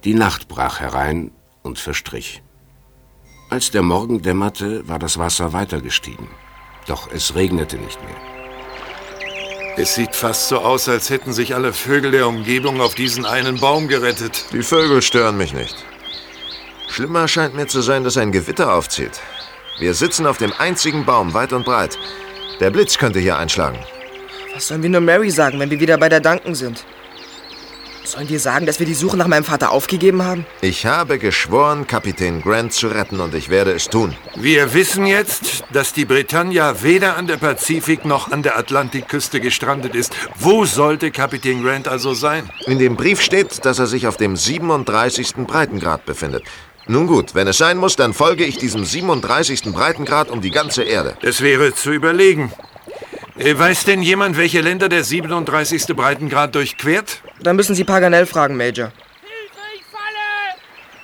Die Nacht brach herein und verstrich. Als der Morgen dämmerte, war das Wasser weiter gestiegen. Doch es regnete nicht mehr. Es sieht fast so aus, als hätten sich alle Vögel der Umgebung auf diesen einen Baum gerettet. Die Vögel stören mich nicht. Schlimmer scheint mir zu sein, dass ein Gewitter aufzieht. Wir sitzen auf dem einzigen Baum, weit und breit. Der Blitz könnte hier einschlagen. Was sollen wir nur Mary sagen, wenn wir wieder bei der Duncan sind? Sollen wir sagen, dass wir die Suche nach meinem Vater aufgegeben haben? Ich habe geschworen, Kapitän Grant zu retten, und ich werde es tun. Wir wissen jetzt, dass die Britannia weder an der Pazifik- noch an der Atlantikküste gestrandet ist. Wo sollte Kapitän Grant also sein? In dem Brief steht, dass er sich auf dem 37. Breitengrad befindet. Nun gut, wenn es sein muss, dann folge ich diesem 37. Breitengrad um die ganze Erde. Das wäre zu überlegen. Weiß denn jemand, welche Länder der 37. Breitengrad durchquert? Dann müssen Sie Paganel fragen, Major. Hilfe, ich falle!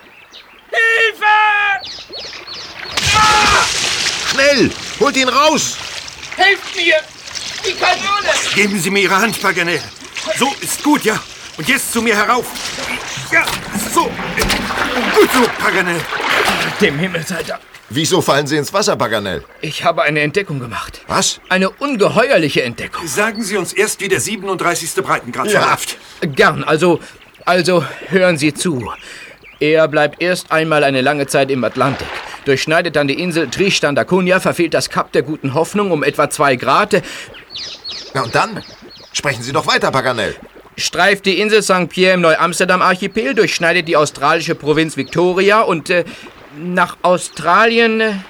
Hilfe! Ah! Schnell! Holt ihn raus! Helft mir! Die Kanone! Geben Sie mir Ihre Hand, Paganel. So, ist gut, ja. Und jetzt zu mir herauf. Ja, so. Gut so, Paganel. Dem Himmel sei Dank. Wieso fallen Sie ins Wasser, Paganel? Ich habe eine Entdeckung gemacht. Was? Eine ungeheuerliche Entdeckung. Sagen Sie uns erst, wie der 37. Breitengrad verläuft. Gern, also hören Sie zu. Er bleibt erst einmal eine lange Zeit im Atlantik, durchschneidet dann die Insel Tristan da Cunha, verfehlt das Kap der Guten Hoffnung um etwa 2 Grad. Na und dann? Sprechen Sie doch weiter, Paganel. Streift die Insel St. Pierre im Neu-Amsterdam-Archipel, durchschneidet die australische Provinz Victoria und nach Australien...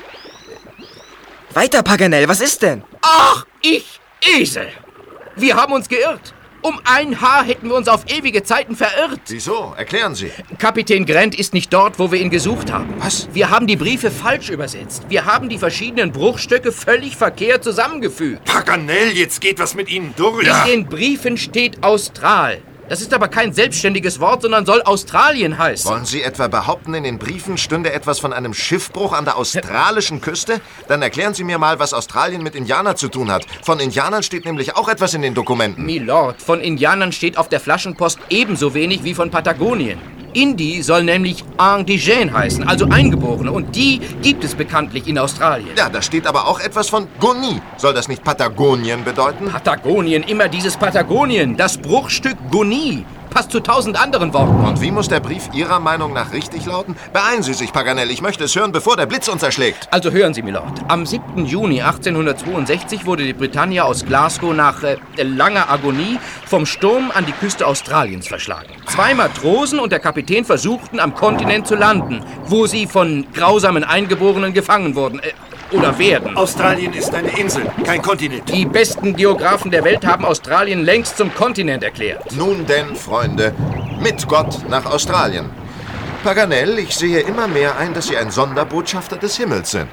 Weiter, Paganel, was ist denn? Ach, ich Esel! Wir haben uns geirrt. Um ein Haar hätten wir uns auf ewige Zeiten verirrt. Wieso? Erklären Sie. Kapitän Grant ist nicht dort, wo wir ihn gesucht haben. Was? Wir haben die Briefe falsch übersetzt. Wir haben die verschiedenen Bruchstücke völlig verkehrt zusammengefügt. Paganel, jetzt geht was mit Ihnen durch. In den Briefen steht Austral. Das ist aber kein selbstständiges Wort, sondern soll Australien heißen. Wollen Sie etwa behaupten, in den Briefen stünde etwas von einem Schiffbruch an der australischen Küste? Dann erklären Sie mir mal, was Australien mit Indianern zu tun hat. Von Indianern steht nämlich auch etwas in den Dokumenten. Milord, von Indianern steht auf der Flaschenpost ebenso wenig wie von Patagonien. Indi soll nämlich Indigène heißen, also Eingeborene. Und die gibt es bekanntlich in Australien. Ja, da steht aber auch etwas von Goni. Soll das nicht Patagonien bedeuten? Patagonien, immer dieses Patagonien. Das Bruchstück Goni. Passt zu 1000 anderen Worten. Und wie muss der Brief Ihrer Meinung nach richtig lauten? Beeilen Sie sich, Paganel. Ich möchte es hören, bevor der Blitz uns erschlägt. Also hören Sie, Milord. Am 7. Juni 1862 wurde die Britannia aus Glasgow nach langer Agonie vom Sturm an die Küste Australiens verschlagen. 2 Matrosen und der Kapitän versuchten, am Kontinent zu landen, wo sie von grausamen Eingeborenen gefangen wurden. Oder werden. Australien ist eine Insel, kein Kontinent. Die besten Geographen der Welt haben Australien längst zum Kontinent erklärt. Nun denn, Freunde, mit Gott nach Australien. Paganel, ich sehe immer mehr ein, dass Sie ein Sonderbotschafter des Himmels sind.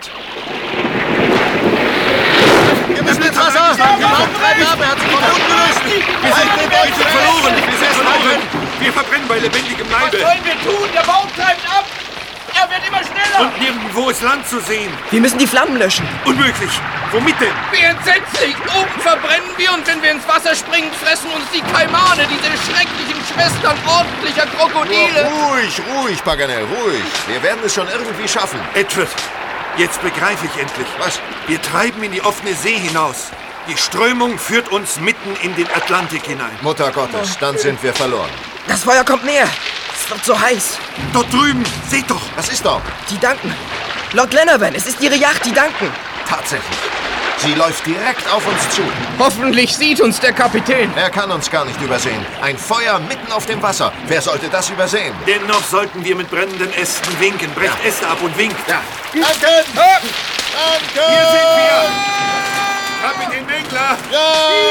Wir müssen ins Wasser! Der Baumtreiber ab, er hat sich vom Boden gelöst! Wir sind verloren! Wir verbrennen bei lebendigem Leibe! Was sollen wir tun? Der Baum treibt ab! Er wird immer schneller! Und nirgendwo ist Land zu sehen! Wir müssen die Flammen löschen. Unmöglich! Womit denn? Wie entsetzlich! Oben verbrennen wir und wenn wir ins Wasser springen, fressen uns die Kaimane, diese schrecklichen Schwestern ordentlicher Krokodile! Ruhig, Paganel, ruhig. Wir werden es schon irgendwie schaffen. Edward, jetzt begreife ich endlich. Was? Wir treiben in die offene See hinaus. Die Strömung führt uns mitten in den Atlantik hinein. Mutter Gottes, dann sind wir verloren. Das Feuer kommt näher. Es wird so heiß. Dort drüben, seht doch! Was ist dort? Die Duncan. Lord Glenarvan, es ist Ihre Yacht, die Duncan. Tatsächlich. Sie läuft direkt auf uns zu. Hoffentlich sieht uns der Kapitän. Er kann uns gar nicht übersehen. Ein Feuer mitten auf dem Wasser. Wer sollte das übersehen? Dennoch sollten wir mit brennenden Ästen winken. Brecht Äste ab und winkt. Ja. Danke! Danke! Hier sind wir! Kapitän Mengler! Ja!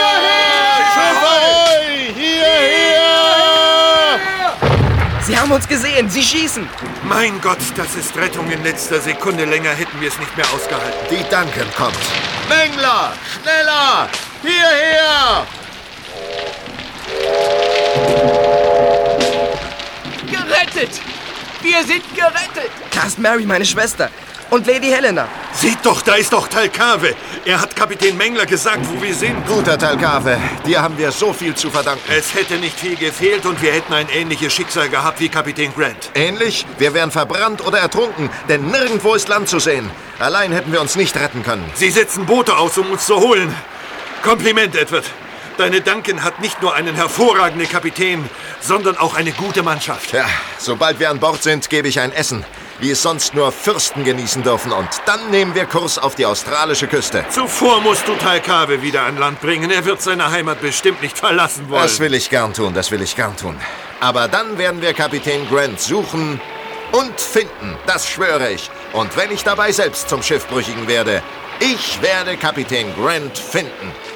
Hierher! Sie haben uns gesehen. Sie schießen. Mein Gott, das ist Rettung in letzter Sekunde. Länger hätten wir es nicht mehr ausgehalten. Die Duncan kommt. Mengler! Schneller! Hierher! Gerettet! Wir sind gerettet! Da ist Mary, meine Schwester. Und Lady Helena. Seht doch, da ist doch Thalcave. Er hat Kapitän Mengler gesagt, wo wir sind. Guter Thalcave, dir haben wir so viel zu verdanken. Es hätte nicht viel gefehlt und wir hätten ein ähnliches Schicksal gehabt wie Kapitän Grant. Ähnlich? Wir wären verbrannt oder ertrunken, denn nirgendwo ist Land zu sehen. Allein hätten wir uns nicht retten können. Sie setzen Boote aus, um uns zu holen. Kompliment, Edward. Deine Duncan hat nicht nur einen hervorragenden Kapitän, sondern auch eine gute Mannschaft. Ja, sobald wir an Bord sind, gebe ich ein Essen, wie es sonst nur Fürsten genießen dürfen. Und dann nehmen wir Kurs auf die australische Küste. Zuvor musst du Thalcave wieder an Land bringen. Er wird seine Heimat bestimmt nicht verlassen wollen. Das will ich gern tun, das will ich gern tun. Aber dann werden wir Kapitän Grant suchen und finden, das schwöre ich. Und wenn ich dabei selbst zum Schiffbrüchigen werde, ich werde Kapitän Grant finden.